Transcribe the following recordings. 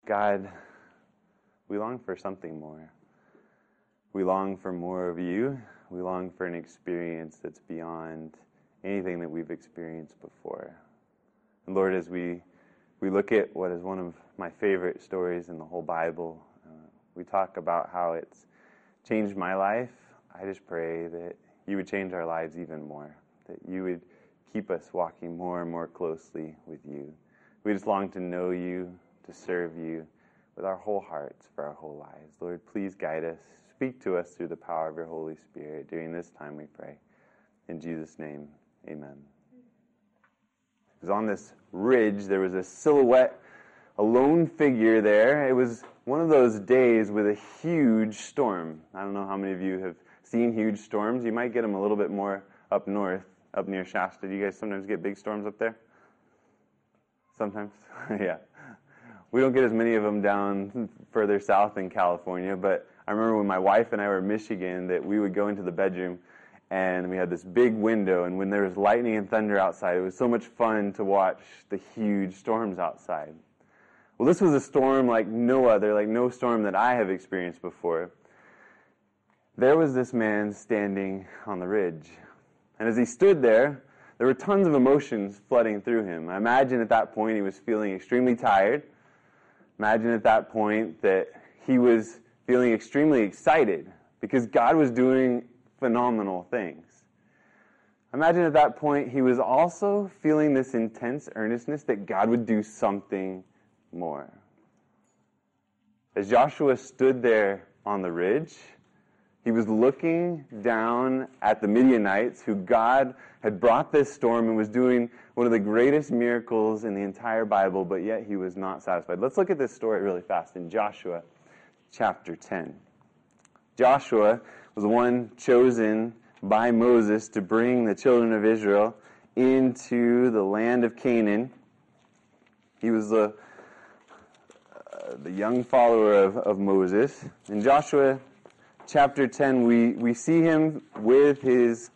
God, we long for something more. We long for more of you. We long for an experience that's beyond anything that we've experienced before. And Lord, as we look at what is one of my favorite stories in the whole Bible, we talk about how it's changed my life. I just pray that you would change our lives even more, that you would keep us walking more and more closely with you. We just long to know you, to serve you with our whole hearts for our whole lives. Lord, please guide us. Speak to us through the power of your Holy Spirit. During this time we pray. In Jesus' name, amen. It was on this ridge. There was a silhouette, a lone figure there. It was one of those days with a huge storm. I don't know how many of you have seen huge storms. You might get them a little bit more up north, up near Shasta. Do you guys sometimes get big storms up there? Sometimes? Yeah. We don't get as many of them down further south in California, but I remember when my wife and I were in Michigan that we would go into the bedroom and we had this big window, and when there was lightning and thunder outside, it was so much fun to watch the huge storms outside. Well, this was a storm like no other, like no storm that I have experienced before. There was this man standing on the ridge, and as he stood there were tons of emotions flooding through him. I imagine at that point he was feeling extremely tired. Imagine at that point that he was feeling extremely excited because God was doing phenomenal things. Imagine at that point he was also feeling this intense earnestness that God would do something more. As Joshua stood there on the ridge, he was looking down at the Midianites who God had brought this storm and was doing one of the greatest miracles in the entire Bible, but yet he was not satisfied. Let's look at this story really fast in Joshua chapter 10. Joshua was the one chosen by Moses to bring the children of Israel into the land of Canaan. He was the young follower of Moses. In Joshua chapter 10, we see him with his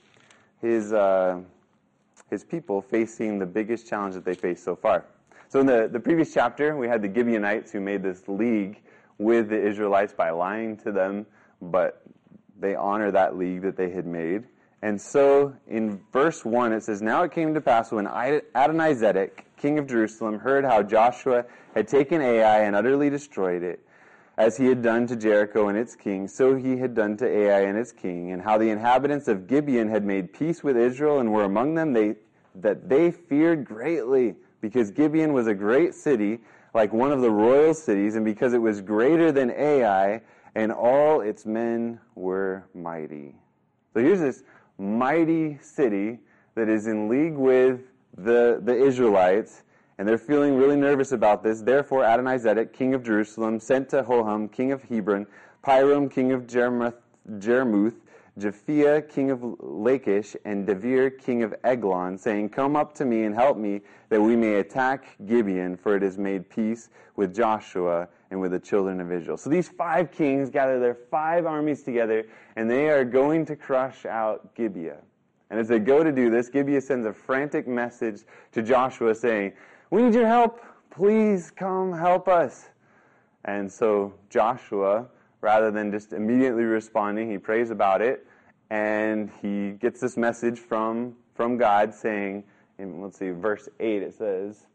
people facing the biggest challenge that they faced so far. So in the previous chapter, we had the Gibeonites who made this league with the Israelites by lying to them, but they honor that league that they had made. And so in verse 1, it says, "Now it came to pass when Adonizedek, king of Jerusalem, heard how Joshua had taken Ai and utterly destroyed it, as he had done to Jericho and its king, so he had done to Ai and its king, and how the inhabitants of Gibeon had made peace with Israel and were among them, that they feared greatly, because Gibeon was a great city, like one of the royal cities, and because it was greater than Ai, and all its men were mighty." So here's this mighty city that is in league with the Israelites, and they're feeling really nervous about this. Therefore, Adonizedek, king of Jerusalem, sent to Hoham, king of Hebron, Piram, king of Jarmuth, Japhia, king of Lachish, and Devir, king of Eglon, saying, "Come up to me and help me, that we may attack Gibeon, for it has made peace with Joshua and with the children of Israel." So these 5 kings gather their 5 armies together, and they are going to crush out Gibeah. And as they go to do this, Gibeah sends a frantic message to Joshua saying, "We need your help. Please come help us." And so Joshua, rather than just immediately responding, he prays about it, and he gets this message from God saying, let's see, verse 8, it says,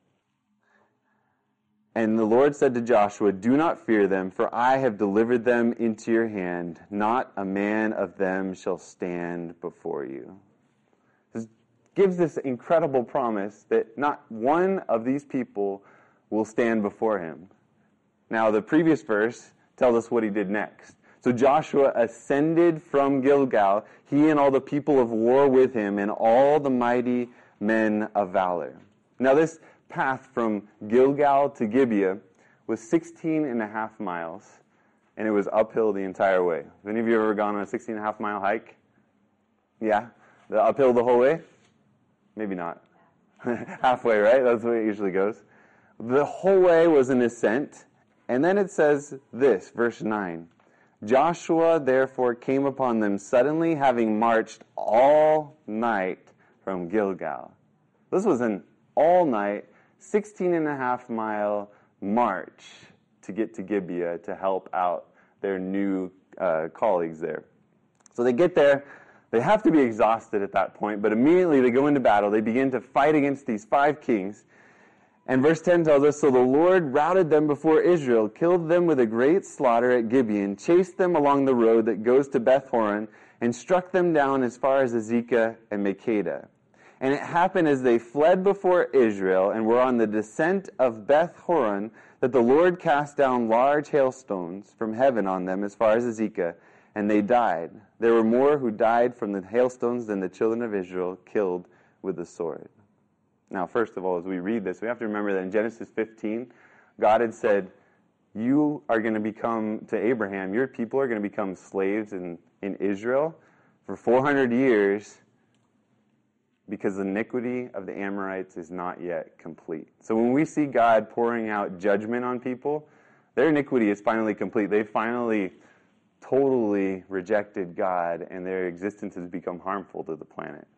"And the Lord said to Joshua, 'Do not fear them, for I have delivered them into your hand. Not a man of them shall stand before you.'" This gives this incredible promise that not one of these people will stand before him. Now, the previous verse tells us what he did next. So Joshua ascended from Gilgal, he and all the people of war with him, and all the mighty men of valor. Now, this path from Gilgal to Gibeah was 16 and a half miles, and it was uphill the entire way. Have any of you ever gone on a 16 and a half mile hike? Yeah? The uphill the whole way? Maybe not. Halfway, right? That's the way it usually goes. The whole way was an ascent, and then it says this, verse 9, "Joshua therefore came upon them suddenly, having marched all night from Gilgal." This was an all-night, 16 and a half mile march to get to Gibeah to help out their new colleagues there. So they get there. They have to be exhausted at that point, but immediately they go into battle. They begin to fight against these 5 kings. And verse 10 tells us, so the Lord routed them before Israel, killed them with a great slaughter at Gibeon, chased them along the road that goes to Beth-horon, and struck them down as far as Azekah and Makkedah. And it happened as they fled before Israel and were on the descent of Beth-horon that the Lord cast down large hailstones from heaven on them as far as Azekah, and they died. There were more who died from the hailstones than the children of Israel killed with the sword. Now, first of all, as we read this, we have to remember that in Genesis 15, God had said, you are going to become, to Abraham, your people are going to become slaves in Israel for 400 years because the iniquity of the Amorites is not yet complete. So when we see God pouring out judgment on people, their iniquity is finally complete. They finally totally rejected God, and their existence has become harmful to the planet.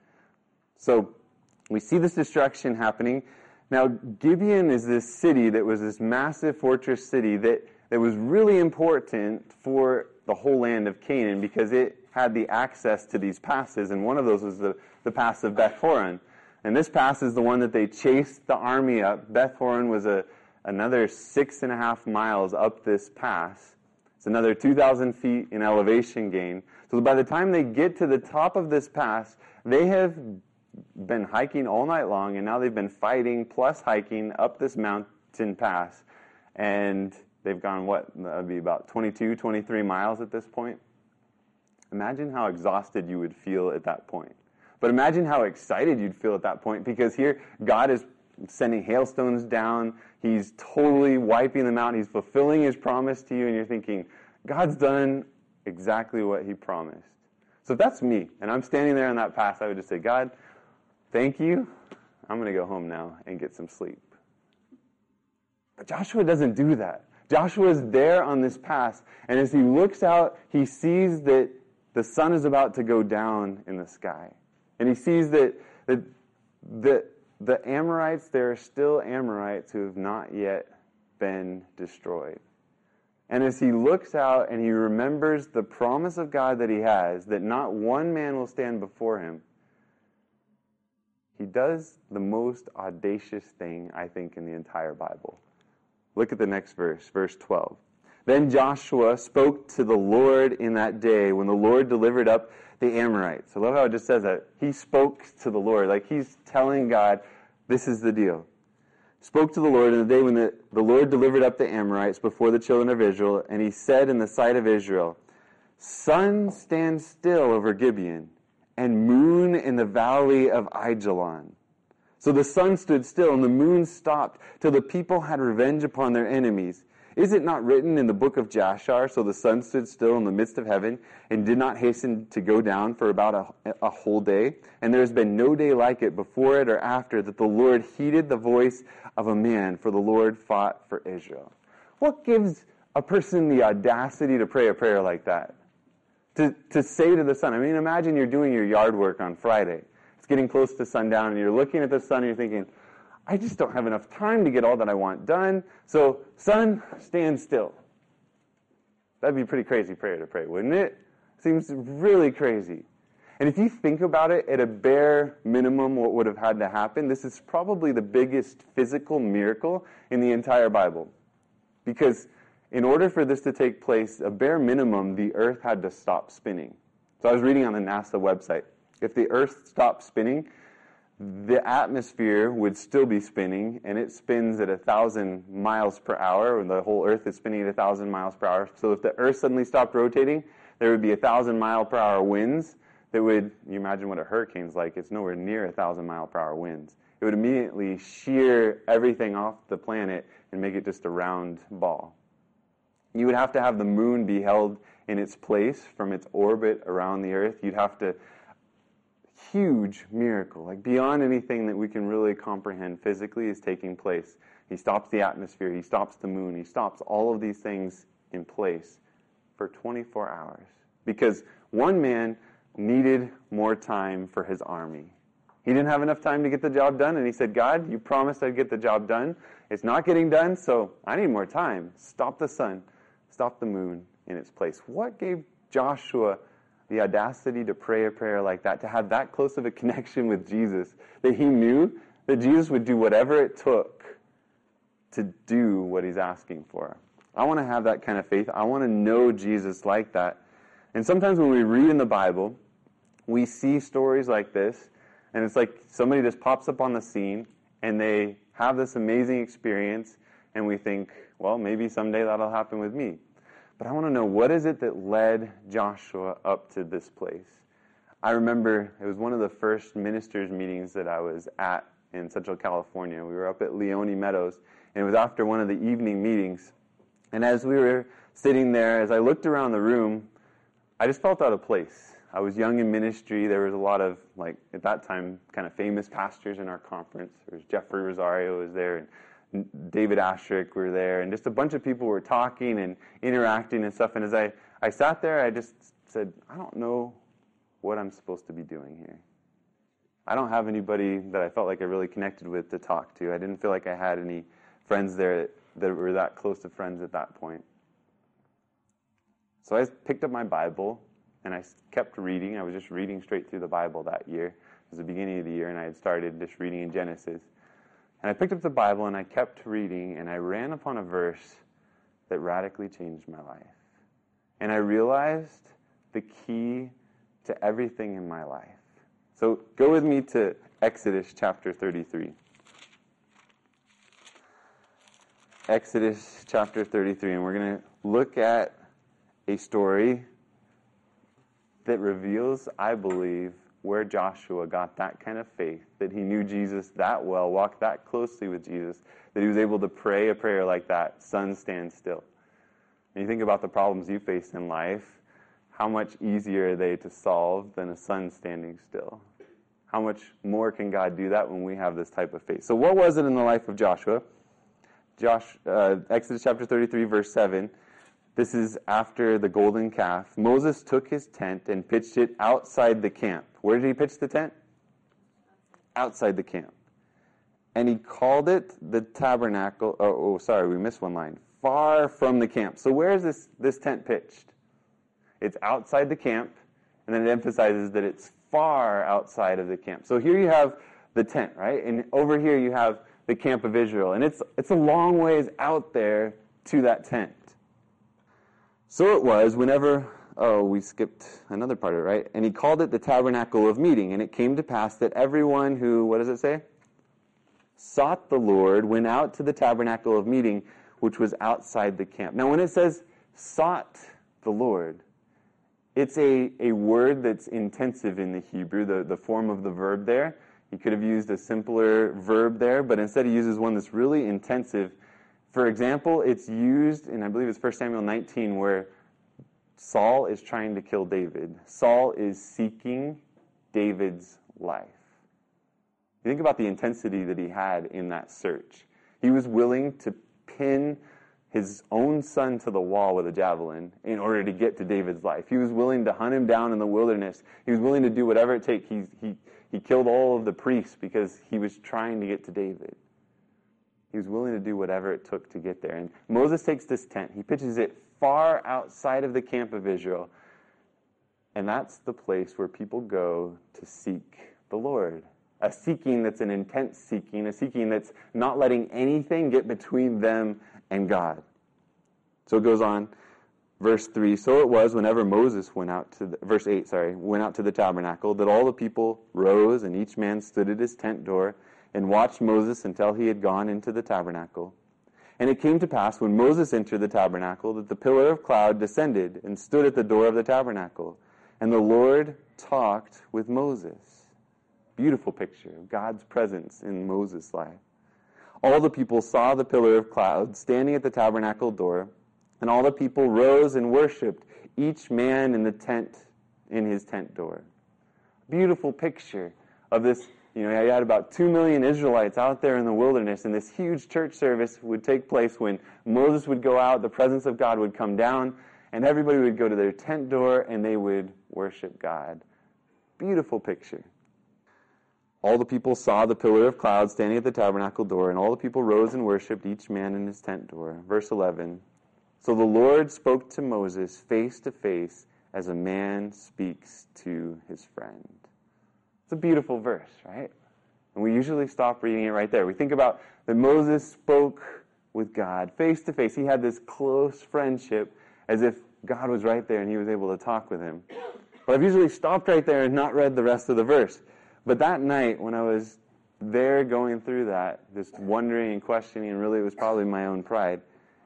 So we see this destruction happening. Now, Gibeon is this city that was this massive fortress city that was really important for the whole land of Canaan because it had the access to these passes, and one of those was the pass of Beth-horon. And this pass is the one that they chased the army up. Beth-horon was another 6.5 miles up this pass. It's another 2,000 feet in elevation gain. So by the time they get to the top of this pass, they have been hiking all night long, and now they've been fighting plus hiking up this mountain pass. And they've gone, that would be about 22, 23 miles at this point. Imagine how exhausted you would feel at that point. But imagine how excited you'd feel at that point, because here God is sending hailstones down. He's totally wiping them out. He's fulfilling his promise to you, and you're thinking, God's done exactly what he promised. So if that's me, and I'm standing there on that pass, I would just say, God, thank you. I'm going to go home now and get some sleep. But Joshua doesn't do that. Joshua is there on this pass, and as he looks out, he sees that the sun is about to go down in the sky. And he sees that the Amorites, there are still Amorites who have not yet been destroyed. And as he looks out and he remembers the promise of God that he has, that not one man will stand before him, he does the most audacious thing, I think, in the entire Bible. Look at the next verse, verse 12. Then Joshua spoke to the Lord in that day when the Lord delivered up the Amorites. I love how it just says that. He spoke to the Lord. Like he's telling God, this is the deal. Spoke to the Lord in the day when the Lord delivered up the Amorites before the children of Israel, and he said in the sight of Israel, sun stand still over Gibeon, and moon in the valley of Aijalon. So the sun stood still, and the moon stopped, till the people had revenge upon their enemies. Is it not written in the book of Jashar, so the sun stood still in the midst of heaven, and did not hasten to go down for about a whole day? And there has been no day like it before it or after, that the Lord heeded the voice of a man, for the Lord fought for Israel. What gives a person the audacity to pray a prayer like that? To say to the sun, I mean, imagine you're doing your yard work on Friday. It's getting close to sundown, and you're looking at the sun, and you're thinking, I just don't have enough time to get all that I want done. So, sun, stand still. That'd be a pretty crazy prayer to pray, wouldn't it? Seems really crazy. And if you think about it, at a bare minimum, what would have had to happen, this is probably the biggest physical miracle in the entire Bible. Because in order for this to take place, a bare minimum, the earth had to stop spinning. So I was reading on the NASA website. If the earth stopped spinning, the atmosphere would still be spinning, and it spins at 1,000 miles per hour, and the whole earth is spinning at 1,000 miles per hour. So if the earth suddenly stopped rotating, there would be 1,000 mile per hour winds that would, you imagine what a hurricane's like, it's nowhere near 1,000 mile per hour winds. It would immediately shear everything off the planet and make it just a round ball. You would have to have the moon be held in its place from its orbit around the earth. You'd have to, huge miracle, like beyond anything that we can really comprehend physically is taking place. He stops the atmosphere, he stops the moon, he stops all of these things in place for 24 hours. Because one man needed more time for his army. He didn't have enough time to get the job done, and he said, God, you promised I'd get the job done. It's not getting done, so I need more time. Stop the sun. Stop the moon in its place. What gave Joshua the audacity to pray a prayer like that, to have that close of a connection with Jesus, that he knew that Jesus would do whatever it took to do what he's asking for? I want to have that kind of faith. I want to know Jesus like that. And sometimes when we read in the Bible, we see stories like this, and it's like somebody just pops up on the scene, and they have this amazing experience, and we think, well, maybe someday that'll happen with me. But I want to know, what is it that led Joshua up to this place? I remember it was one of the first ministers' meetings that I was at in Central California. We were up at Leone Meadows, and it was after one of the evening meetings. And as we were sitting there, as I looked around the room, I just felt out of place. I was young in ministry. There was a lot of, like, at that time, kind of famous pastors in our conference. There was Jeffrey Rosario was there, and David Ashrick were there, and just a bunch of people were talking and interacting and stuff. And as I sat there, I just said, I don't know what I'm supposed to be doing here. I don't have anybody that I felt like I really connected with to talk to. I didn't feel like I had any friends there that were that close to friends at that point. So I picked up my Bible, and I kept reading. I was just reading straight through the Bible that year. It was the beginning of the year, and I had started just reading in Genesis. And I picked up the Bible, and I kept reading, and I ran upon a verse that radically changed my life. And I realized the key to everything in my life. So go with me to Exodus chapter 33. Exodus chapter 33, and we're going to look at a story that reveals, I believe, where Joshua got that kind of faith, that he knew Jesus that well, walked that closely with Jesus, that he was able to pray a prayer like that, sun stand still. When you think about the problems you face in life, how much easier are they to solve than a sun standing still? How much more can God do that when we have this type of faith? So what was it in the life of Joshua? Exodus chapter 33, verse 7. This is after the golden calf. Moses took his tent and pitched it outside the camp. Where did he pitch the tent? Outside the camp. And he called it the tabernacle. We missed one line. Far from the camp. So where is this tent pitched? It's outside the camp, and then it emphasizes that it's far outside of the camp. So here you have the tent, right? And over here you have the camp of Israel. And it's a long ways out there to that tent. So it was whenever, we skipped another part of it, right? And he called it the tabernacle of meeting. And it came to pass that everyone who, what does it say? Sought the Lord went out to the tabernacle of meeting, which was outside the camp. Now when it says sought the Lord, it's a word that's intensive in the Hebrew, the form of the verb there. He could have used a simpler verb there, but instead he uses one that's really intensive. For example, it's used in, I believe it's 1 Samuel 19, where Saul is trying to kill David. Saul is seeking David's life. You think about the intensity that he had in that search. He was willing to pin his own son to the wall with a javelin in order to get to David's life. He was willing to hunt him down in the wilderness. He was willing to do whatever it takes. He killed all of the priests because he was trying to get to David. He was willing to do whatever it took to get there. And Moses takes this tent. He pitches it far outside of the camp of Israel. And that's the place where people go to seek the Lord. A seeking that's an intense seeking, a seeking that's not letting anything get between them and God. So it goes on, verse 3, so it was whenever Moses went out to the tabernacle, that all the people rose, and each man stood at his tent door, and watched Moses until he had gone into the tabernacle. And it came to pass, when Moses entered the tabernacle, that the pillar of cloud descended and stood at the door of the tabernacle. And the Lord talked with Moses. Beautiful picture of God's presence in Moses' life. All the people saw the pillar of cloud standing at the tabernacle door, and all the people rose and worshipped, each man in his tent door. Beautiful picture of this. You had about 2 million Israelites out there in the wilderness, and this huge church service would take place when Moses would go out, the presence of God would come down, and everybody would go to their tent door, and they would worship God. Beautiful picture. All the people saw the pillar of cloud standing at the tabernacle door, and all the people rose and worshipped, each man in his tent door. Verse 11, so the Lord spoke to Moses face to face as a man speaks to his friend. It's a beautiful verse, right? And we usually stop reading it right there. We think about that Moses spoke with God face to face. He had this close friendship as if God was right there and he was able to talk with him. But I've usually stopped right there and not read the rest of the verse. But that night when I was there going through that, just wondering and questioning, and really it was probably my own pride,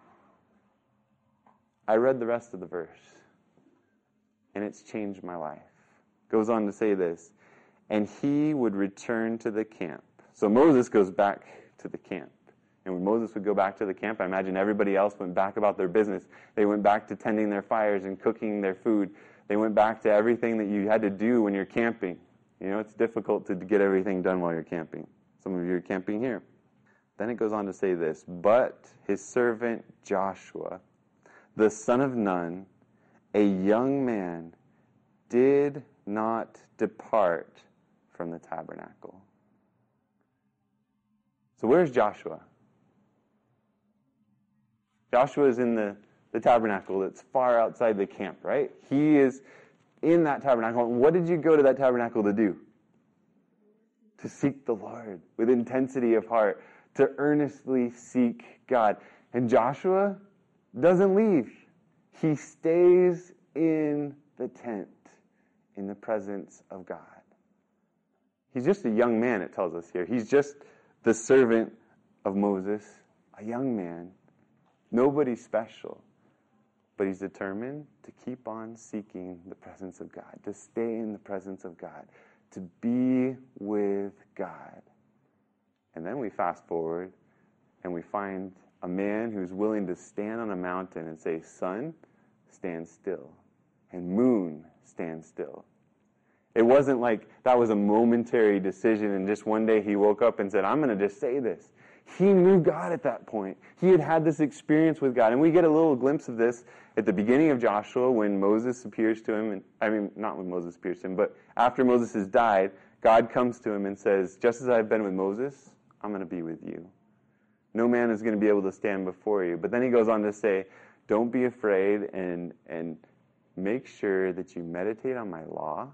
I read the rest of the verse. And it's changed my life. Goes on to say this, and he would return to the camp. So Moses goes back to the camp. And when Moses would go back to the camp, I imagine everybody else went back about their business. They went back to tending their fires and cooking their food. They went back to everything that you had to do when you're camping. You know, it's difficult to get everything done while you're camping. Some of you are camping here. Then it goes on to say this, but his servant Joshua, the son of Nun, a young man, did not depart from the tabernacle. So where's Joshua? Joshua is in the tabernacle that's far outside the camp, right? He is in that tabernacle. What did you go to that tabernacle to do? To seek the Lord with intensity of heart, to earnestly seek God. And Joshua doesn't leave. He stays in the tent in the presence of God. He's just a young man, it tells us here. He's just the servant of Moses, a young man. Nobody special. But he's determined to keep on seeking the presence of God, to stay in the presence of God, to be with God. And then we fast forward and we find a man who's willing to stand on a mountain and say, sun, stand still, and moon, stand still. It wasn't like that was a momentary decision and just one day he woke up and said, I'm going to just say this. He knew God at that point. He had had this experience with God. And we get a little glimpse of this at the beginning of Joshua when Moses appears to him. Not when Moses appears to him, but after Moses has died, God comes to him and says, just as I've been with Moses, I'm going to be with you. No man is going to be able to stand before you. But then he goes on to say, don't be afraid and make sure that you meditate on my law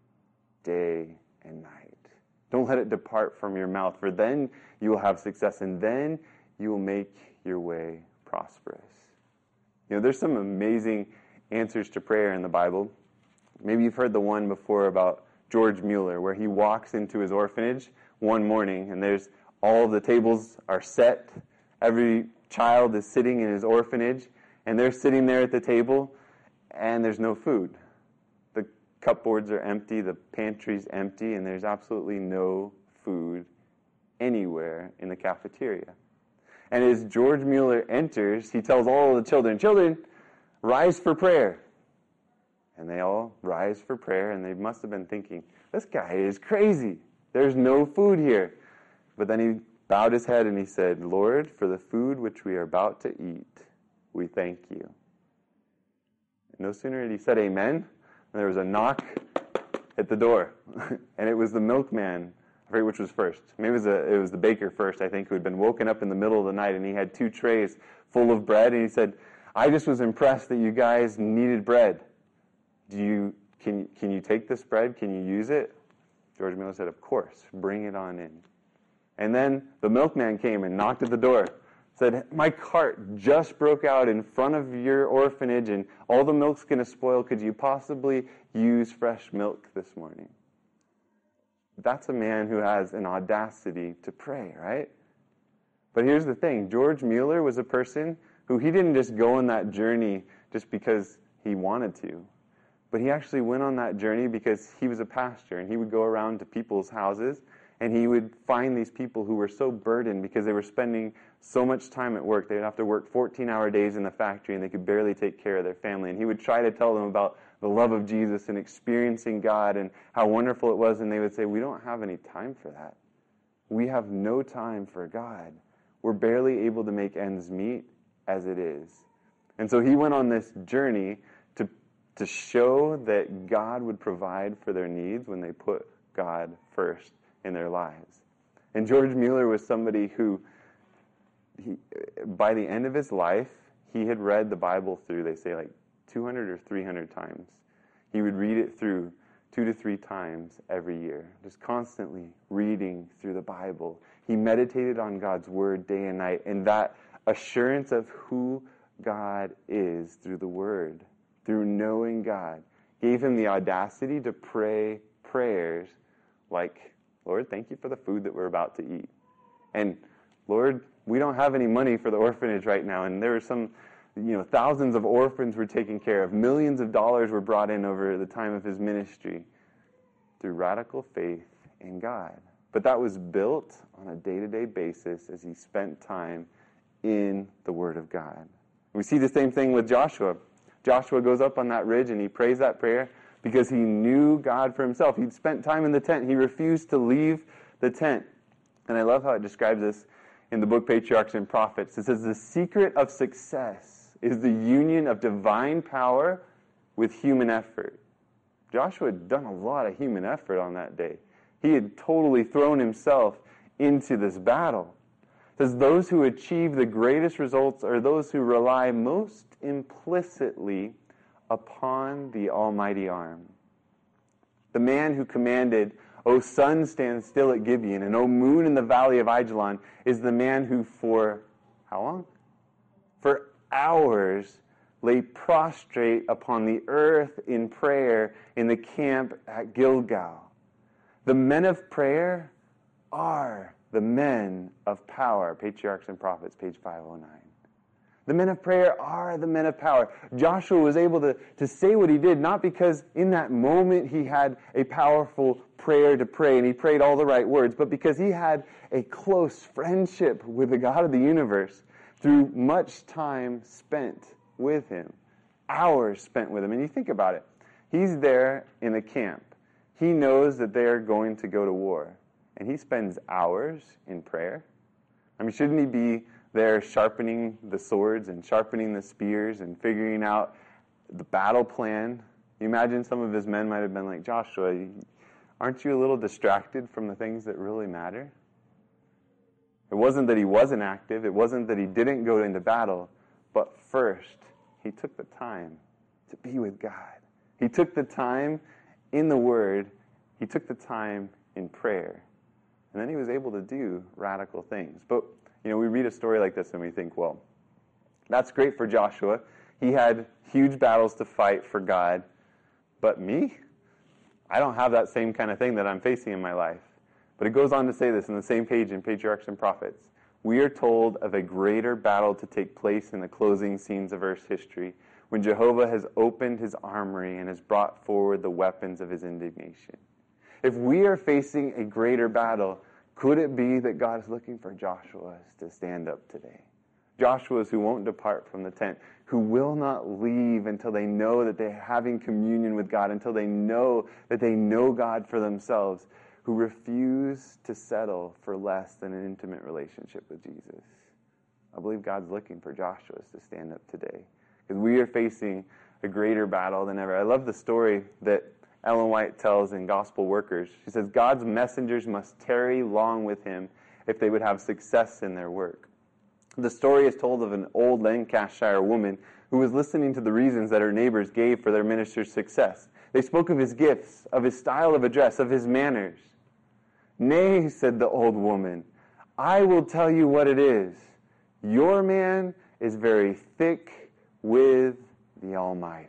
day and night. Don't let it depart from your mouth, for then you will have success, and then you will make your way prosperous. You know, there's some amazing answers to prayer in the Bible. Maybe you've heard the one before about George Mueller, where he walks into his orphanage one morning, and there's all the tables are set. Every child is sitting in his orphanage, and they're sitting there at the table, and there's no food. The cupboards are empty, the pantry's empty, and there's absolutely no food anywhere in the cafeteria. And as George Mueller enters, he tells all the children, rise for prayer. And they all rise for prayer, and they must have been thinking, this guy is crazy. There's no food here. But then he bowed his head and he said, Lord, for the food which we are about to eat, we thank you. And no sooner had he said amen, and there was a knock at the door. And it was the milkman. I forget which was first. Maybe it was the baker first, I think, who had been woken up in the middle of the night, and he had 2 trays full of bread, and he said, I just was impressed that you guys needed bread. Can you take this bread? Can you use it? George Miller said, of course, bring it on in. And then the milkman came and knocked at the door, said, my cart just broke out in front of your orphanage, and all the milk's going to spoil. Could you possibly use fresh milk this morning? That's a man who has an audacity to pray, right? But here's the thing. George Mueller was a person who he didn't just go on that journey just because he wanted to. But he actually went on that journey because he was a pastor, and he would go around to people's houses, and he would find these people who were so burdened because they were spending so much time at work. They would have to work 14-hour days in the factory, and they could barely take care of their family. And he would try to tell them about the love of Jesus and experiencing God and how wonderful it was, and they would say, we don't have any time for that. We have no time for God. We're barely able to make ends meet as it is. And so he went on this journey to show that God would provide for their needs when they put God first in their lives. And George Mueller was somebody who, by the end of his life, he had read the Bible through, they say, like 200 or 300 times. He would read it through 2 to 3 times every year, just constantly reading through the Bible. He meditated on God's word day and night, and that assurance of who God is through the word, through knowing God, gave him the audacity to pray prayers like, Lord, thank you for the food that we're about to eat. And Lord, we don't have any money for the orphanage right now, and there were some, thousands of orphans were taken care of. Millions of dollars were brought in over the time of his ministry through radical faith in God. But that was built on a day-to-day basis as he spent time in the Word of God. We see the same thing with Joshua. Joshua goes up on that ridge and he prays that prayer because he knew God for himself. He'd spent time in the tent. He refused to leave the tent. And I love how it describes this in the book Patriarchs and Prophets. It says, the secret of success is the union of divine power with human effort. Joshua had done a lot of human effort on that day. He had totally thrown himself into this battle. It says, those who achieve the greatest results are those who rely most implicitly upon the almighty arm. The man who commanded, O sun, stand still at Gibeon, and O moon in the valley of Ajalon, is the man who for, how long? For hours lay prostrate upon the earth in prayer in the camp at Gilgal. The men of prayer are the men of power. Patriarchs and Prophets, page 509. The men of prayer are the men of power. Joshua was able to say what he did, not because in that moment he had a powerful prayer to pray and he prayed all the right words, but because he had a close friendship with the God of the universe through much time spent with him, hours spent with him. And you think about it. He's there in the camp. He knows that they're going to go to war, and he spends hours in prayer. I mean, shouldn't he be there sharpening the swords and sharpening the spears and figuring out the battle plan? You imagine some of his men might have been like, Joshua, aren't you a little distracted from the things that really matter? It wasn't that he wasn't active. It wasn't that he didn't go into battle. But first, he took the time to be with God. He took the time in the Word. He took the time in prayer. And then he was able to do radical things. But we read a story like this and we think, well, that's great for Joshua. He had huge battles to fight for God. But me? I don't have that same kind of thing that I'm facing in my life. But it goes on to say this in the same page in Patriarchs and Prophets. We are told of a greater battle to take place in the closing scenes of Earth's history when Jehovah has opened his armory and has brought forward the weapons of his indignation. If we are facing a greater battle, could it be that God is looking for Joshua's to stand up today? Joshua's who won't depart from the tent, who will not leave until they know that they're having communion with God, until they know that they know God for themselves, who refuse to settle for less than an intimate relationship with Jesus. I believe God's looking for Joshua's to stand up today, because we are facing a greater battle than ever. I love the story that Ellen White tells in Gospel Workers. She says, God's messengers must tarry long with him if they would have success in their work. The story is told of an old Lancashire woman who was listening to the reasons that her neighbors gave for their minister's success. They spoke of his gifts, of his style of address, of his manners. Nay, said the old woman, I will tell you what it is. Your man is very thick with the Almighty.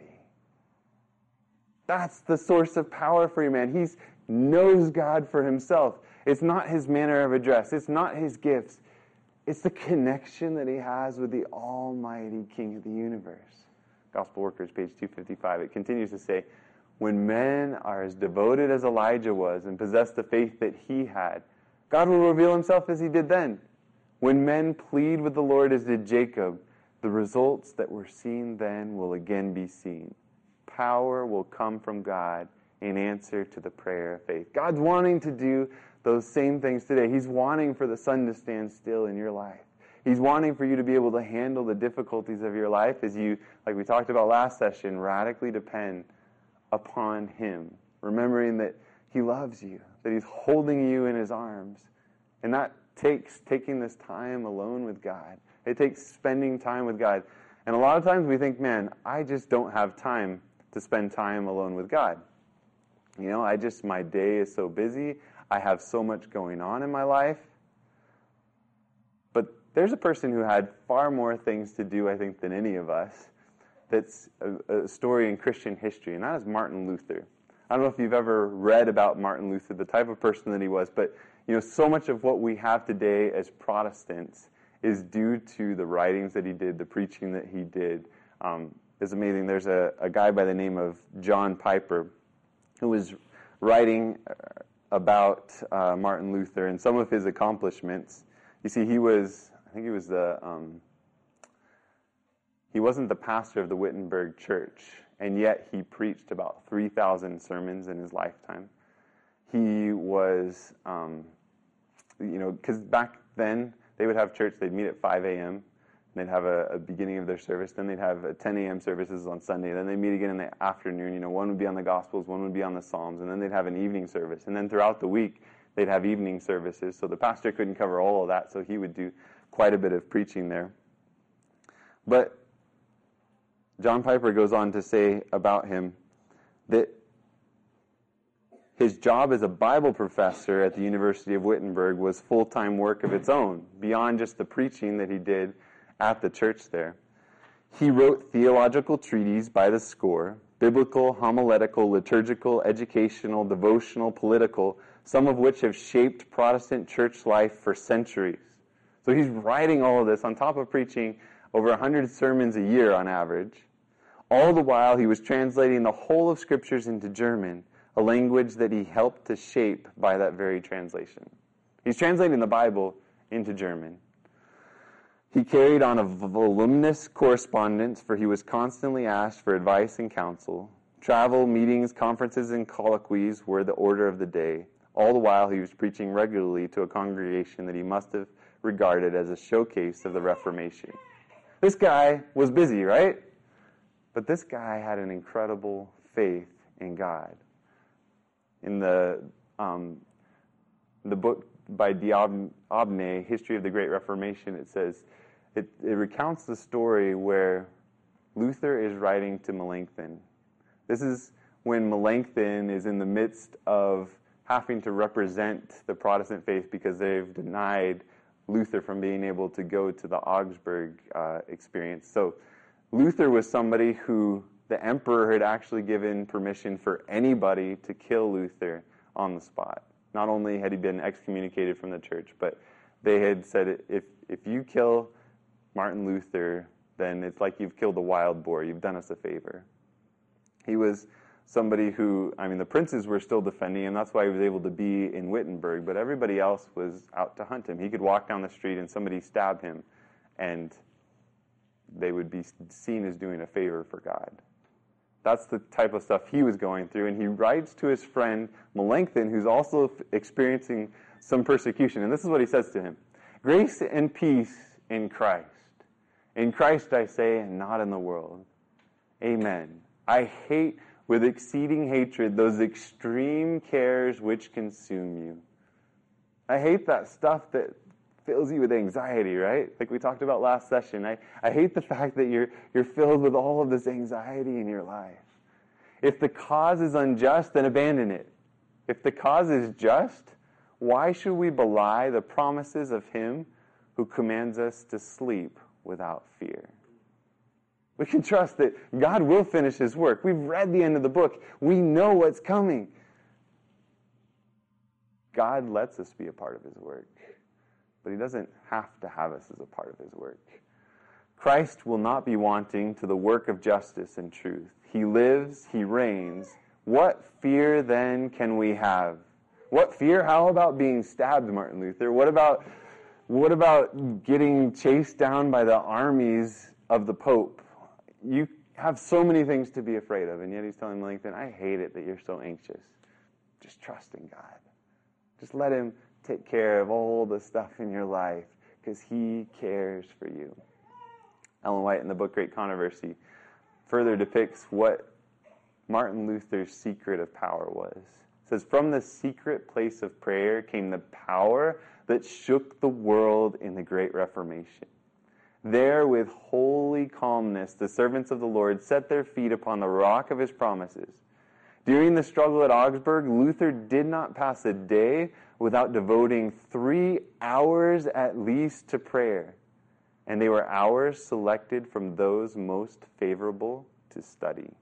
That's the source of power for your man. He knows God for himself. It's not his manner of address. It's not his gifts. It's the connection that he has with the Almighty King of the universe. Gospel Workers, page 255. It continues to say, when men are as devoted as Elijah was and possess the faith that he had, God will reveal himself as he did then. When men plead with the Lord as did Jacob, the results that were seen then will again be seen. Power will come from God in answer to the prayer of faith. God's wanting to do those same things today. He's wanting for the sun to stand still in your life. He's wanting for you to be able to handle the difficulties of your life as you, like we talked about last session, radically depend upon him, remembering that he loves you, that he's holding you in his arms. And that takes taking this time alone with God. It takes spending time with God. And a lot of times we think, man, I just don't have time to spend time alone with God. My day is so busy. I have so much going on in my life. But there's a person who had far more things to do, I think, than any of us. That's a story in Christian history, and that is Martin Luther. I don't know if you've ever read about Martin Luther, the type of person that he was, but so much of what we have today as Protestants is due to the writings that he did, the preaching that he did. It's amazing. There's a guy by the name of John Piper who was writing about Martin Luther and some of his accomplishments. You see, he wasn't the pastor of the Wittenberg Church, and yet he preached about 3,000 sermons in his lifetime. He was, because back then they would have church, they'd meet at 5 a.m., and they'd have a beginning of their service, then they'd have a 10 a.m. services on Sunday, then they'd meet again in the afternoon, one would be on the Gospels, one would be on the Psalms, and then they'd have an evening service, and then throughout the week they'd have evening services, so the pastor couldn't cover all of that, so he would do quite a bit of preaching there. But John Piper goes on to say about him that his job as a Bible professor at the University of Wittenberg was full-time work of its own, beyond just the preaching that he did at the church there. He wrote theological treatises by the score, biblical, homiletical, liturgical, educational, devotional, political, some of which have shaped Protestant church life for centuries. So he's writing all of this on top of preaching over 100 sermons a year on average. All the while, he was translating the whole of Scriptures into German, a language that he helped to shape by that very translation. He's translating the Bible into German. He carried on a voluminous correspondence, for he was constantly asked for advice and counsel. Travel, meetings, conferences, and colloquies were the order of the day. All the while, he was preaching regularly to a congregation that he must have regarded as a showcase of the Reformation. This guy was busy, right? But this guy had an incredible faith in God. In the book by D'Aubigné, History of the Great Reformation, it says, it recounts the story where Luther is writing to Melanchthon. This is when Melanchthon is in the midst of having to represent the Protestant faith because they've denied Luther from being able to go to the Augsburg experience. So Luther was somebody who the emperor had actually given permission for anybody to kill Luther on the spot. Not only had he been excommunicated from the church, but they had said, if you kill Martin Luther, then it's like you've killed a wild boar. You've done us a favor. He was somebody who, the princes were still defending him. That's why he was able to be in Wittenberg, but everybody else was out to hunt him. He could walk down the street and somebody stab him, and they would be seen as doing a favor for God. That's the type of stuff he was going through, and he writes to his friend Melanchthon, who's also experiencing some persecution, and this is what he says to him. Grace and peace in Christ. In Christ I say, and not in the world. Amen. I hate with exceeding hatred those extreme cares which consume you. I hate that stuff that fills you with anxiety, right? Like we talked about last session. I hate the fact that you're filled with all of this anxiety in your life. If the cause is unjust, then abandon it. If the cause is just, why should we belie the promises of him who commands us to sleep without fear? We can trust that God will finish his work. We've read the end of the book. We know what's coming. God lets us be a part of his work, but he doesn't have to have us as a part of his work. Christ will not be wanting to the work of justice and truth. He lives, he reigns. What fear then can we have? What fear? How about being stabbed, Martin Luther? What about getting chased down by the armies of the Pope? You have so many things to be afraid of, and yet he's telling Melanchthon, I hate it that you're so anxious. Just trust in God. Just let him take care of all the stuff in your life because he cares for you. Ellen White in the book Great Controversy further depicts what Martin Luther's secret of power was. It says, from the secret place of prayer came the power that shook the world in the Great Reformation. There, with holy calmness, the servants of the Lord set their feet upon the rock of his promises. During the struggle at Augsburg, Luther did not pass a day without devoting 3 hours at least to prayer. And they were hours selected from those most favorable to study.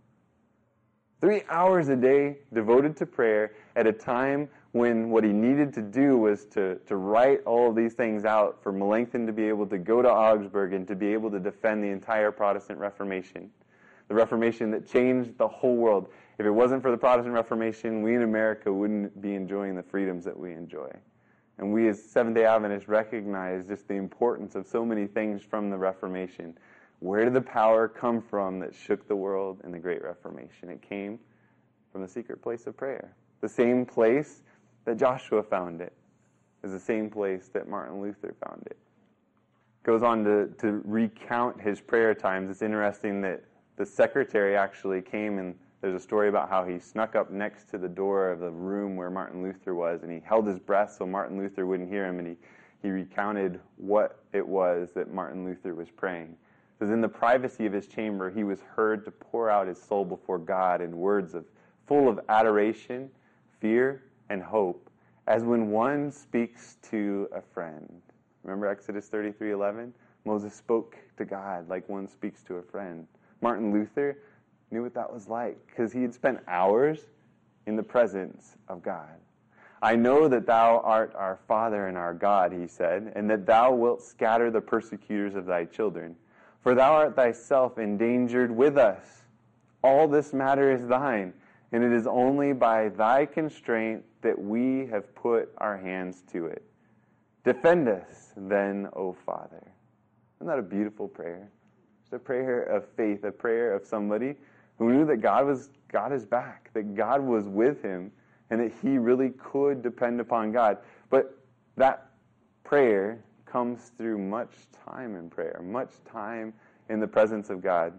3 hours a day devoted to prayer at a time when what he needed to do was to write all of these things out for Melanchthon to be able to go to Augsburg and to be able to defend the entire Protestant Reformation. The Reformation that changed the whole world. If it wasn't for the Protestant Reformation, we in America wouldn't be enjoying the freedoms that we enjoy. And we as Seventh-day Adventists recognize just the importance of so many things from the Reformation. Where did the power come from that shook the world in the Great Reformation? It came from the secret place of prayer. The same place that Joshua found it is the same place that Martin Luther found it. Goes on to recount his prayer times. It's interesting that the secretary actually came, and there's a story about how he snuck up next to the door of the room where Martin Luther was, and he held his breath so Martin Luther wouldn't hear him, and he recounted what it was that Martin Luther was praying. It says, in the privacy of his chamber, he was heard to pour out his soul before God in words full of adoration, fear, and hope, as when one speaks to a friend. Remember Exodus 33:11? Moses spoke to God like one speaks to a friend. Martin Luther knew what that was like because he had spent hours in the presence of God. I know that thou art our Father and our God, he said, and that thou wilt scatter the persecutors of thy children. For thou art thyself endangered with us. All this matter is thine, and it is only by thy constraint that we have put our hands to it. Defend us, then, O Father. Isn't that a beautiful prayer? It's a prayer of faith, a prayer of somebody who knew that God got his back, that God was with him, and that he really could depend upon God. But that prayer comes through much time in prayer, much time in the presence of God.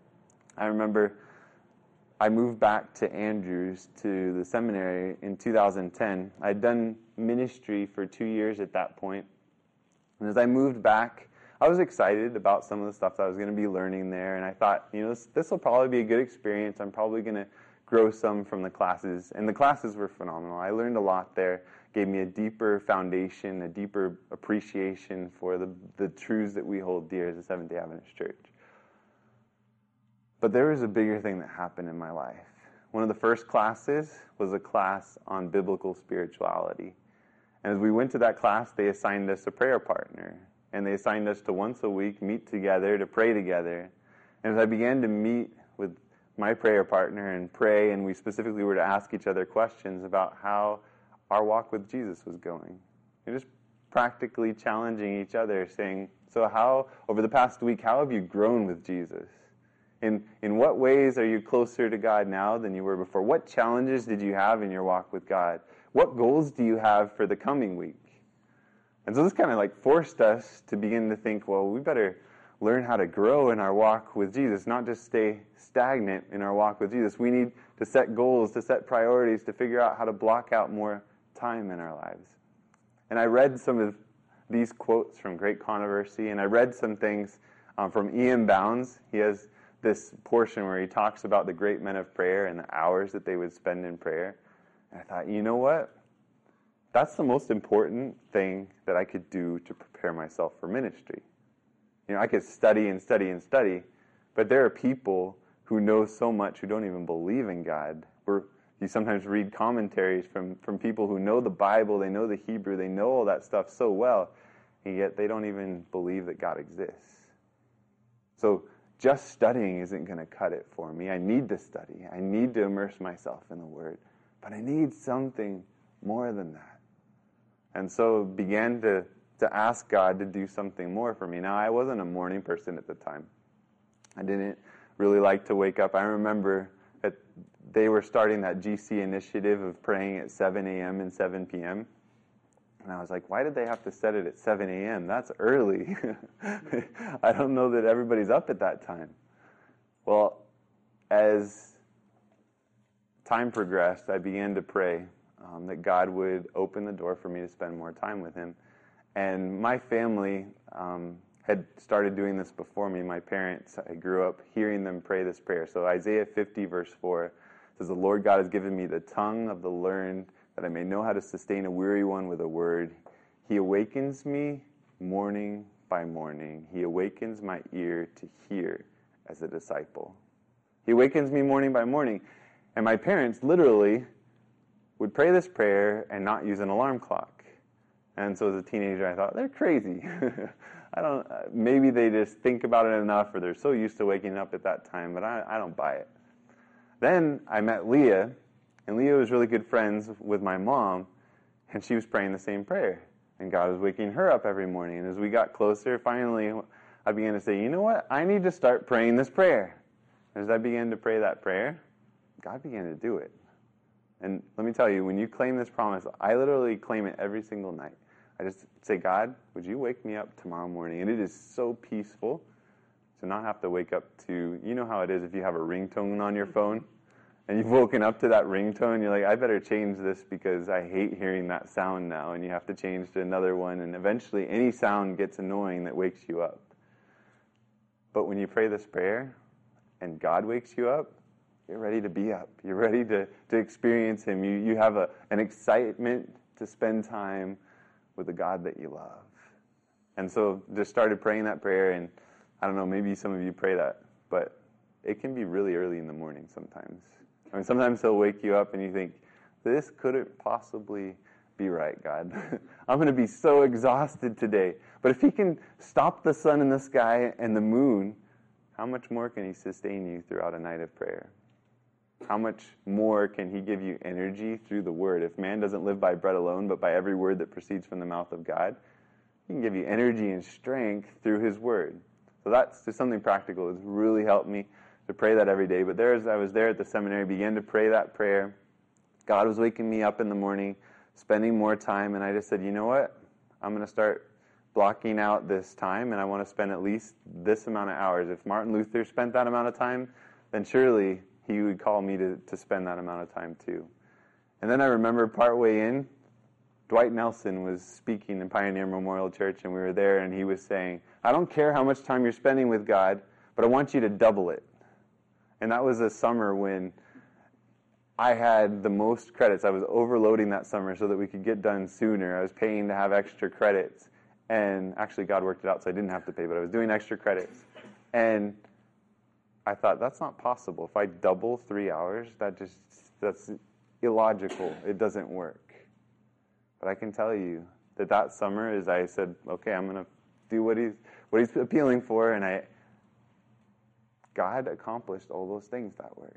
I remember I moved back to Andrews, to the seminary in 2010. I'd done ministry for 2 years at that point. And as I moved back, I was excited about some of the stuff that I was going to be learning there. And I thought, this will probably be a good experience. I'm probably going to grow some from the classes. And the classes were phenomenal. I learned a lot there. Gave me a deeper foundation, a deeper appreciation for the truths that we hold dear as a Seventh-day Adventist church. But there was a bigger thing that happened in my life. One of the first classes was a class on biblical spirituality. And as we went to that class, they assigned us a prayer partner. And they assigned us to once a week meet together to pray together. And as I began to meet with my prayer partner and pray, and we specifically were to ask each other questions about how our walk with Jesus was going. We're just practically challenging each other, saying, so how, over the past week, how have you grown with Jesus? In what ways are you closer to God now than you were before? What challenges did you have in your walk with God? What goals do you have for the coming week? And so this kind of forced us to begin to think, well, we better learn how to grow in our walk with Jesus, not just stay stagnant in our walk with Jesus. We need to set goals, to set priorities, to figure out how to block out more time in our lives. And I read some of these quotes from Great Controversy, and I read some things from Ian Bounds. He has this portion where he talks about the great men of prayer and the hours that they would spend in prayer. And I thought, you know what? That's the most important thing that I could do to prepare myself for ministry. I could study and study and study, but there are people who know so much who don't even believe in God. You sometimes read commentaries from people who know the Bible, they know the Hebrew, they know all that stuff so well, and yet they don't even believe that God exists. So just studying isn't going to cut it for me. I need to study. I need to immerse myself in the Word. But I need something more than that. And so began to ask God to do something more for me. Now, I wasn't a morning person at the time. I didn't really like to wake up. I remember that they were starting that GC initiative of praying at 7 a.m. and 7 p.m. And I was like, why did they have to set it at 7 a.m.? That's early. I don't know that everybody's up at that time. Well, as time progressed, I began to pray that God would open the door for me to spend more time with him. And my family had started doing this before me. My parents, I grew up hearing them pray this prayer. So Isaiah 50, verse 4 says, "The Lord God has given me the tongue of the learned, that I may know how to sustain a weary one with a word. He awakens me morning by morning. He awakens my ear to hear as a disciple." He awakens me morning by morning. And my parents literally would pray this prayer and not use an alarm clock. And so as a teenager, I thought, they're crazy. Maybe they just think about it enough, or they're so used to waking up at that time, but I don't buy it. Then I met Leah, and Leah was really good friends with my mom, and she was praying the same prayer. And God was waking her up every morning. And as we got closer, finally, I began to say, you know what? I need to start praying this prayer. As I began to pray that prayer, God began to do it. And let me tell you, when you claim this promise, I literally claim it every single night. I just say, God, would you wake me up tomorrow morning? And it is so peaceful to not have to wake up to, you know how it is if you have a ringtone on your phone, and you've woken up to that ringtone, you're like, I better change this because I hate hearing that sound now, and you have to change to another one, and eventually any sound gets annoying that wakes you up. But when you pray this prayer, and God wakes you up, you're ready to be up. You're ready to experience him. You have an excitement to spend time with the God that you love. And so just started praying that prayer, and I don't know, maybe some of you pray that, but it can be really early in the morning sometimes. I mean, sometimes he'll wake you up and you think, this couldn't possibly be right, God. I'm going to be so exhausted today. But if he can stop the sun in the sky and the moon, how much more can he sustain you throughout a night of prayer? How much more can he give you energy through the word? If man doesn't live by bread alone, but by every word that proceeds from the mouth of God, he can give you energy and strength through his word. So that's just something practical. It's really helped me to pray that every day. But as I was there at the seminary, began to pray that prayer. God was waking me up in the morning, spending more time, and I just said, you know what? I'm going to start blocking out this time, and I want to spend at least this amount of hours. If Martin Luther spent that amount of time, then surely he would call me to spend that amount of time too. And then I remember partway in, Dwight Nelson was speaking in Pioneer Memorial Church, and we were there, and he was saying, I don't care how much time you're spending with God, but I want you to double it. And that was a summer when I had the most credits. I was overloading that summer so that we could get done sooner. I was paying to have extra credits. And actually, God worked it out so I didn't have to pay, but I was doing extra credits. And I thought, that's not possible. If I double 3 hours, that's illogical. It doesn't work. But I can tell you that summer, as I said, okay, I'm going to do what he's appealing for, and God accomplished all those things that way.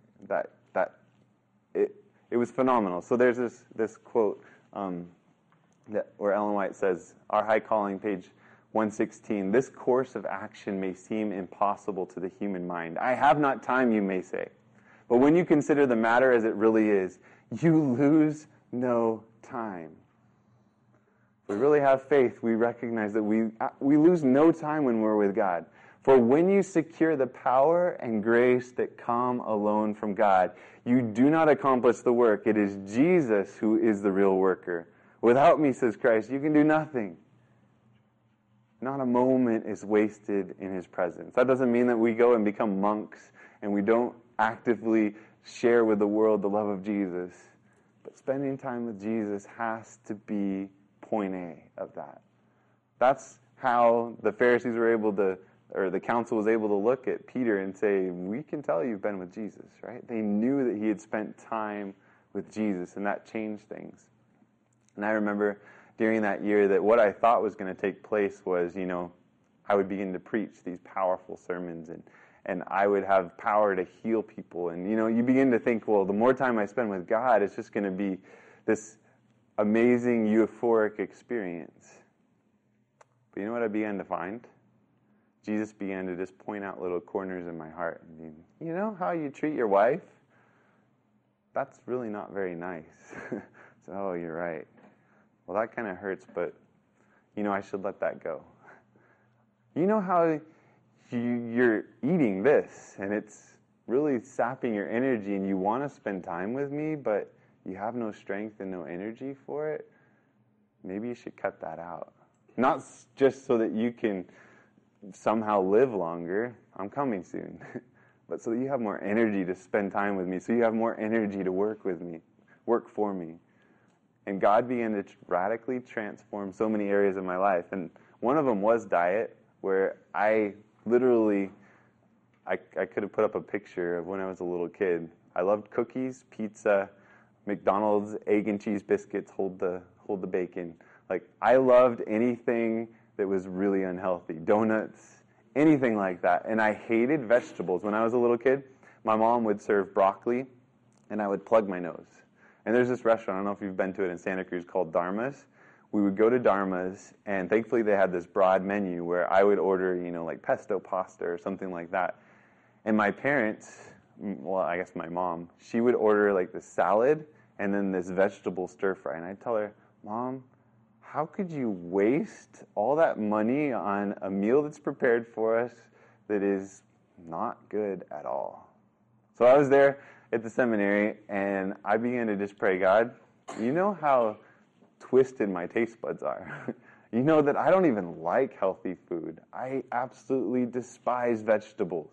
It was phenomenal. So there's this quote where Ellen White says, Our High Calling, page 116, this course of action may seem impossible to the human mind. I have not time, you may say. But when you consider the matter as it really is, you lose no time. If we really have faith, we recognize that we lose no time when we're with God. For when you secure the power and grace that come alone from God, you do not accomplish the work. It is Jesus who is the real worker. Without me, says Christ, you can do nothing. Not a moment is wasted in his presence. That doesn't mean that we go and become monks and we don't actively share with the world the love of Jesus. But spending time with Jesus has to be point A of that. That's how the Pharisees were able to, or the council was able to look at Peter and say, we can tell you've been with Jesus, right? They knew that he had spent time with Jesus, and that changed things. And I remember during that year that what I thought was going to take place was, I would begin to preach these powerful sermons, and I would have power to heal people. And, you begin to think, well, the more time I spend with God, it's just going to be this amazing, euphoric experience. But you know what I began to find? Jesus began to just point out little corners in my heart. And you know how you treat your wife? That's really not very nice. So, oh, you're right. Well, that kind of hurts, but, I should let that go. You know how you're eating this, and it's really sapping your energy, and you want to spend time with me, but you have no strength and no energy for it, maybe you should cut that out. Not just so that you can somehow live longer, I'm coming soon, but so that you have more energy to spend time with me, so you have more energy to work with me, work for me. And God began to radically transform so many areas of my life. And one of them was diet, where I literally, I could have put up a picture of when I was a little kid. I loved cookies, pizza, McDonald's, egg and cheese biscuits, hold the bacon. Like, I loved anything that was really unhealthy. Donuts, anything like that. And I hated vegetables. When I was a little kid, my mom would serve broccoli, and I would plug my nose. And there's this restaurant, I don't know if you've been to it in Santa Cruz, called Dharma's. We would go to Dharma's, and thankfully they had this broad menu where I would order, like pesto pasta or something like that. And my parents, well, I guess my mom, she would order like this salad and then this vegetable stir fry. And I'd tell her, Mom, how could you waste all that money on a meal that's prepared for us that is not good at all? So I was there at the seminary, and I began to just pray, God, you know how twisted my taste buds are. You know that I don't even like healthy food. I absolutely despise vegetables.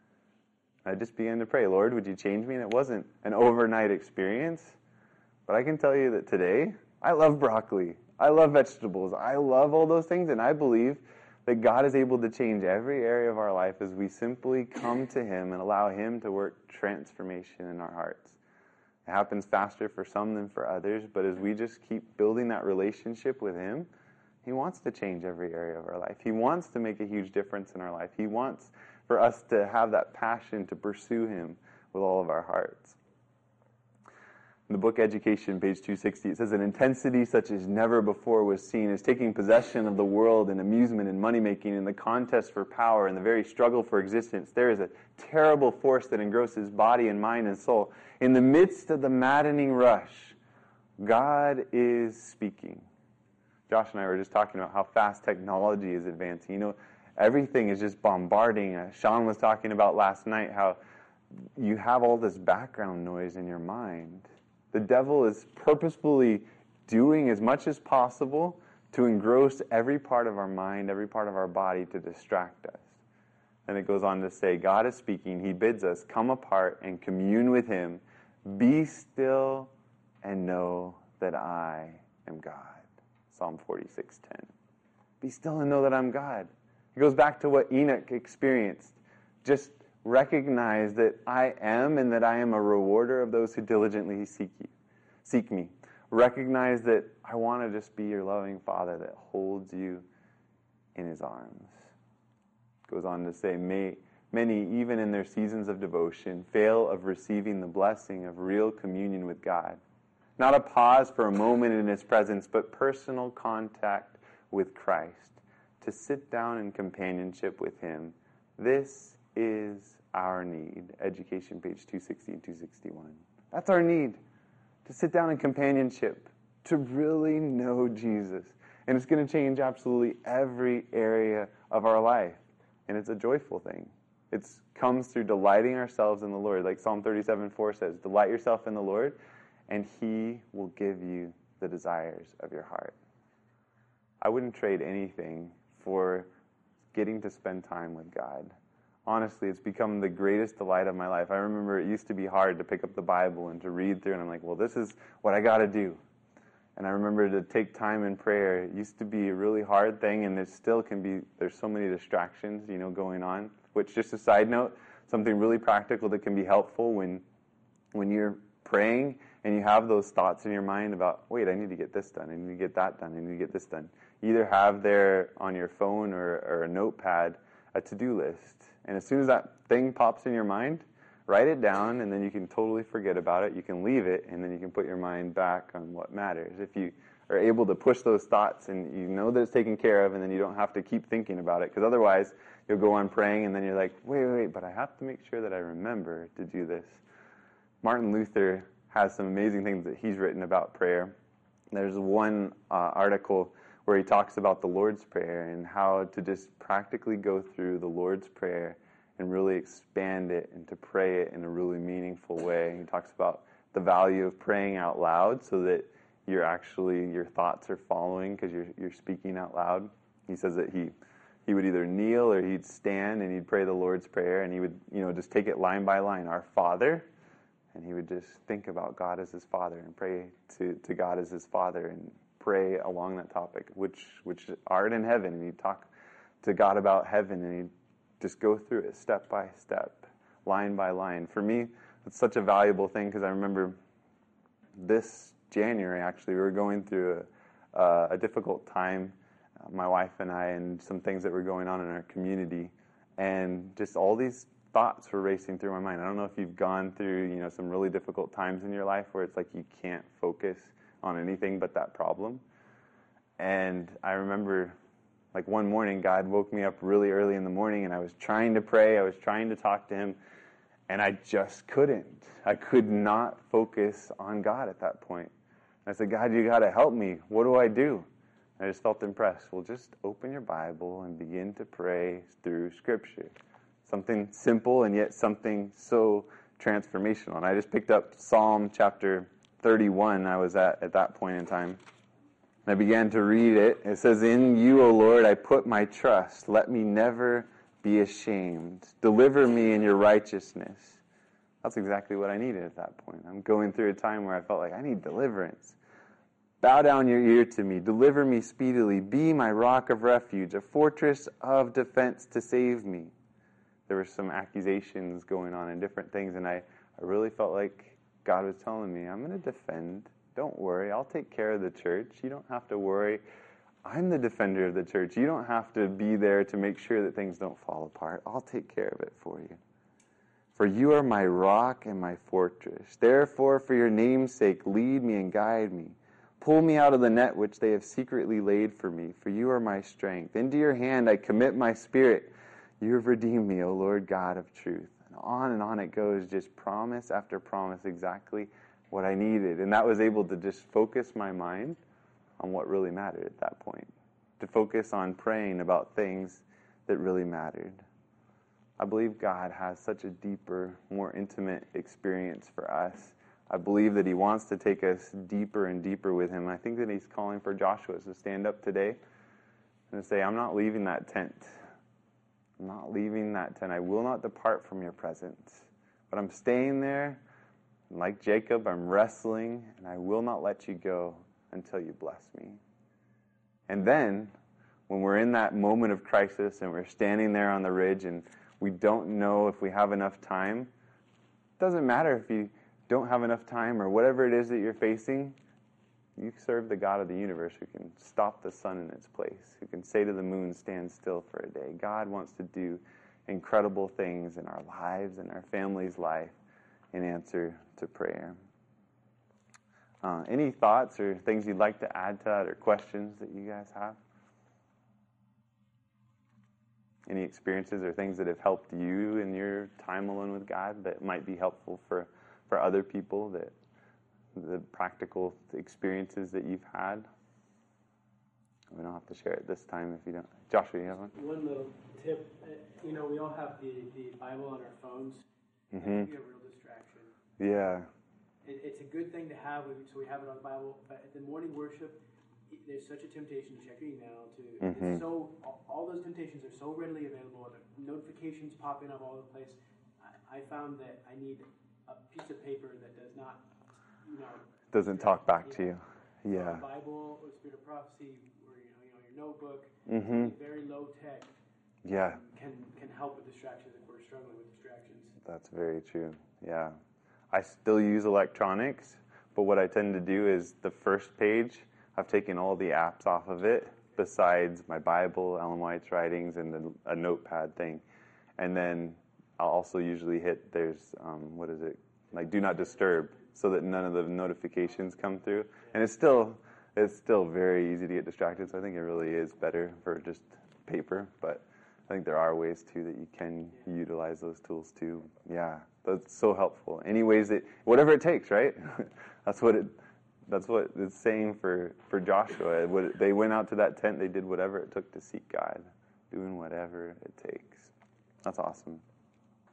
I just began to pray, Lord, would you change me? And it wasn't an overnight experience, but I can tell you that today, I love broccoli. I love vegetables. I love all those things, and I believe that God is able to change every area of our life as we simply come to Him and allow Him to work transformation in our hearts. It happens faster for some than for others, but as we just keep building that relationship with Him, He wants to change every area of our life. He wants to make a huge difference in our life. He wants for us to have that passion to pursue Him with all of our hearts. In the book Education, page 260, it says, an intensity such as never before was seen as taking possession of the world and amusement and money-making and the contest for power and the very struggle for existence. There is a terrible force that engrosses body and mind and soul. In the midst of the maddening rush, God is speaking. Josh and I were just talking about how fast technology is advancing. Everything is just bombarding. Sean was talking about last night how you have all this background noise in your mind. The devil is purposefully doing as much as possible to engross every part of our mind, every part of our body to distract us. And it goes on to say, God is speaking. He bids us come apart and commune with Him. Be still and know that I am God. Psalm 46:10. Be still and know that I'm God. It goes back to what Enoch experienced. Just recognize that I am and that I am a rewarder of those who diligently seek me. Recognize that I want to just be your loving Father that holds you in His arms. It goes on to say, many, even in their seasons of devotion, fail of receiving the blessing of real communion with God. Not a pause for a moment in His presence, but personal contact with Christ. To sit down in companionship with Him. This is our need. Education, page 260 and 261. That's our need. To sit down in companionship. To really know Jesus. And it's going to change absolutely every area of our life. And it's a joyful thing. It comes through delighting ourselves in the Lord. Like Psalm 37:4 says, delight yourself in the Lord, and He will give you the desires of your heart. I wouldn't trade anything for getting to spend time with God. Honestly, it's become the greatest delight of my life. I remember it used to be hard to pick up the Bible and to read through, and I'm like, well, this is what I got to do. And I remember to take time in prayer. It used to be a really hard thing, and it still can be. There's so many distractions, going on. Which, just a side note, something really practical that can be helpful when you're praying and you have those thoughts in your mind about, wait, I need to get this done, I need to get that done, I need to get this done. You either have there on your phone or a notepad a to-do list. And as soon as that thing pops in your mind, write it down, and then you can totally forget about it. You can leave it, and then you can put your mind back on what matters. If you are able to push those thoughts and you know that it's taken care of, and then you don't have to keep thinking about it, because otherwise you'll go on praying, and then you're like, wait, but I have to make sure that I remember to do this. Martin Luther has some amazing things that he's written about prayer. There's one article where he talks about the Lord's Prayer and how to just practically go through the Lord's Prayer and really expand it and to pray it in a really meaningful way. He talks about the value of praying out loud so that your thoughts are following because you're speaking out loud. He says that he would either kneel or he'd stand and he'd pray the Lord's Prayer, and he would, just take it line by line. Our Father, and he would just think about God as his Father and pray to God as his Father and pray along that topic, which art in heaven, and he'd talk to God about heaven, and he'd just go through it step by step, line by line. For me, it's such a valuable thing because I remember this January, actually, we were going through a difficult time, my wife and I, and some things that were going on in our community, and just all these thoughts were racing through my mind. I don't know if you've gone through, some really difficult times in your life where it's like you can't focus on anything but that problem. And I remember, like, one morning, God woke me up really early in the morning, and I was trying to pray, I was trying to talk to him, and I just couldn't. I could not focus on God at that point. I said, God, you got to help me. What do I do? I just felt impressed. Well, just open your Bible and begin to pray through Scripture. Something simple and yet something so transformational. And I just picked up Psalm chapter 31 I was at that point in time. And I began to read it. It says, in you, O Lord, I put my trust. Let me never be ashamed. Deliver me in your righteousness. That's exactly what I needed at that point. I'm going through a time where I felt like I need deliverance. Bow down your ear to me. Deliver me speedily. Be my rock of refuge, a fortress of defense to save me. There were some accusations going on and different things, and I really felt like God was telling me, I'm going to defend. Don't worry. I'll take care of the church. You don't have to worry. I'm the defender of the church. You don't have to be there to make sure that things don't fall apart. I'll take care of it for you. For you are my rock and my fortress. Therefore, for your name's sake, lead me and guide me. Pull me out of the net which they have secretly laid for me, for you are my strength. Into your hand I commit my spirit. You have redeemed me, O Lord God of truth. And on it goes, just promise after promise, exactly what I needed. And that was able to just focus my mind on what really mattered at that point. To focus on praying about things that really mattered. I believe God has such a deeper, more intimate experience for us. I believe that he wants to take us deeper and deeper with him. I think that he's calling for Joshua to stand up today and to say, I'm not leaving that tent. I'm not leaving that tent. I will not depart from your presence. But I'm staying there. And like Jacob, I'm wrestling, and I will not let you go until you bless me. And then, when we're in that moment of crisis and we're standing there on the ridge and we don't know if we have enough time, it doesn't matter if you don't have enough time or whatever it is that you're facing. You serve the God of the universe who can stop the sun in its place, who can say to the moon, stand still for a day. God wants to do incredible things in our lives and our family's life in answer to prayer. Any thoughts or things you'd like to add to that or questions that you guys have? Any experiences or things that have helped you in your time alone with God that might be helpful for other people, that the practical experiences that you've had? We don't have to share it this time if you don't. Joshua, you have one? One little tip, we all have the Bible on our phones. It can be a real distraction. Yeah. It's a good thing to have, so we have it on the Bible, but at the morning worship, there's such a temptation to check your email, it's so, all those temptations are so readily available, the notifications popping up all over the place. I found that I need a piece of paper that does not, doesn't talk back to you. Yeah. Bible or Spirit of Prophecy, or your notebook, very low tech. Yeah. Can help with distractions if we're struggling with distractions. That's very true. Yeah. I still use electronics, but what I tend to do is the first page, I've taken all the apps off of it, besides my Bible, Ellen White's writings, and a notepad thing. And then I'll also usually hit, there's, like do not disturb, so that none of the notifications come through. And it's still very easy to get distracted, so I think it really is better for just paper. But I think there are ways, too, that you can utilize those tools, too. Yeah, that's so helpful. Any ways that, whatever it takes, right? That's what it's saying for Joshua. They went out to that tent, they did whatever it took to seek God, doing whatever it takes. That's awesome.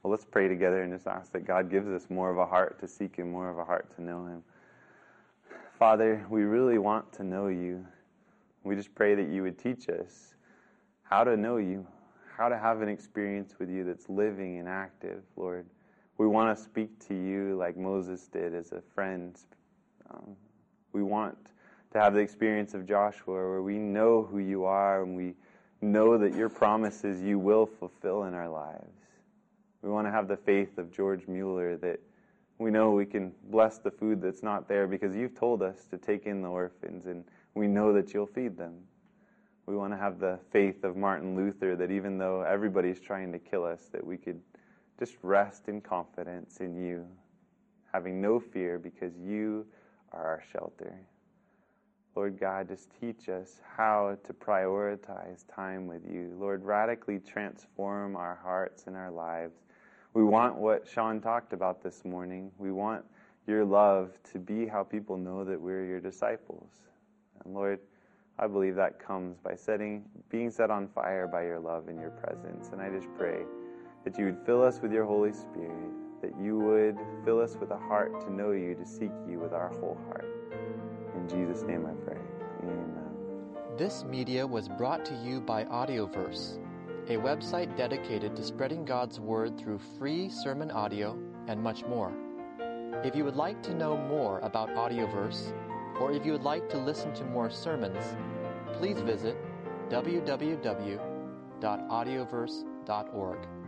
Well, let's pray together and just ask that God gives us more of a heart to seek Him, more of a heart to know Him. Father, we really want to know You. We just pray that You would teach us how to know You, how to have an experience with You that's living and active, Lord. We want to speak to You like Moses did as a friend. We want to have the experience of Joshua where we know who You are and we know that Your promises You will fulfill in our lives. We want to have the faith of George Mueller that we know we can bless the food that's not there because You've told us to take in the orphans and we know that You'll feed them. We want to have the faith of Martin Luther that even though everybody's trying to kill us, that we could just rest in confidence in You, having no fear because You are our shelter. Lord God, just teach us how to prioritize time with You. Lord, radically transform our hearts and our lives. We want what Sean talked about this morning. We want Your love to be how people know that we're Your disciples. And Lord, I believe that comes by being set on fire by Your love and Your presence. And I just pray that You would fill us with Your Holy Spirit, that You would fill us with a heart to know You, to seek You with our whole heart. In Jesus' name I pray. Amen. This media was brought to you by Audioverse, a website dedicated to spreading God's Word through free sermon audio and much more. If you would like to know more about Audioverse, or if you would like to listen to more sermons, please visit www.audioverse.org.